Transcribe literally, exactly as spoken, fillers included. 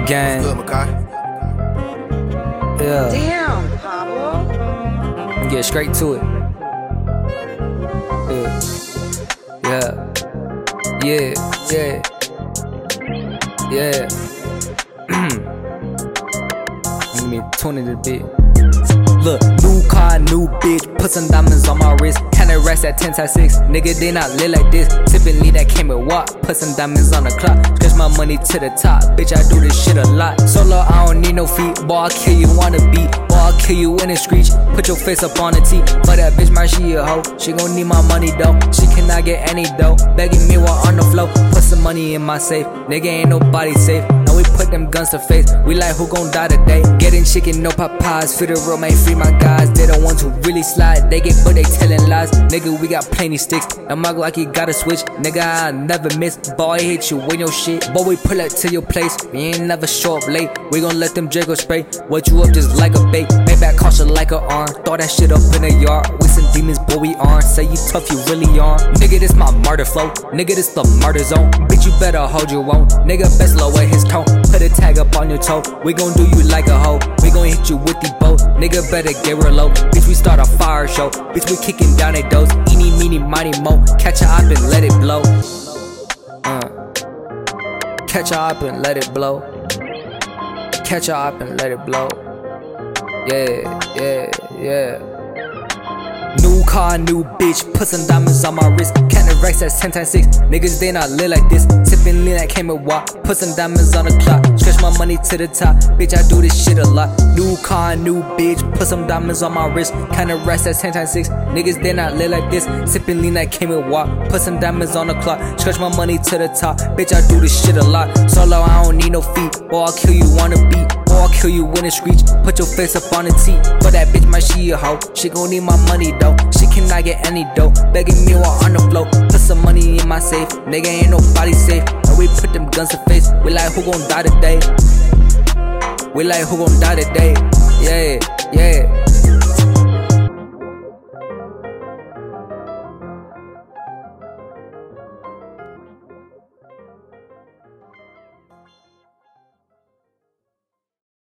Gang. Good, Makai. Yeah. Damn, Pablo. Get straight to it. Yeah. Yeah. Yeah. Yeah. Yeah. Let me tune it a bit. Look, new car, new bitch, put some diamonds on my wrist. Kinda racks at ten times six, nigga, they not lit like this. Typically that came with what? Put some diamonds on the clock, stretch my money to the top. Bitch, I do this shit a lot. Solo, I don't need no feet, boy, I'll kill you on the beat. Boy, I'll kill you in the screech, put your face up on the tee. But that bitch, my she a hoe, she gon' need my money though. She cannot get any dough, begging me while on the floor. Put some money in my safe, nigga, ain't nobody safe. Now we put them guns to face, we like who gon' die today. Getting chicken, no Popeyes, fit the room, ain't free my guys. They the ones who really slide, they get but they telling lies. Nigga, we got plenty sticks, and my like he gotta switch. Nigga, I never miss, boy, I hate you with your shit. Boy, we pull up to your place, we ain't never show up late. We gon' let them Draco spray, what you up just like a bait. Maybach caution like a arm, throw that shit up in the yard. We some demons, boy, we aren't. Say you tough, you really aren't. Nigga, this my murder flow, nigga, this the murder zone. Bitch, you better hold your own, nigga, best lower his tone. Put a tag up on your toe, we gon' do you like a hoe. We gon' hit you with the boat, nigga, better get real low. Bitch, we start a fire show, bitch, we kicking down they doors. Eeny, meeny, miny, mo, catch a op and let it blow. Uh. Catch a op and let it blow. Catch a op and let it blow. Yeah, yeah, yeah. New car, new bitch, put some diamonds on my wrist. Counting racks at ten times six, niggas they not lit like this. Tipping lean that came with walk, put some diamonds on the clock. Stretch my money to the top, bitch, I do this shit a lot. New car, new bitch, put some diamonds on my wrist. Counting racks at ten times six, niggas they not lit like this. Sipping lean that came with walk, put some diamonds on the clock. Stretch my money to the top, bitch, I do this shit a lot. Solo, I don't need no feet, or I'll kill you on the beat. I'll kill you in a screech, put your face up on the tee. For that bitch, my she a hoe, she gon' need my money though. She cannot get any dough, begging me while on the floor. Put some money in my safe, nigga, ain't nobody safe. And we put them guns to face, we like who gon' die today. We like who gon' die today, yeah, yeah.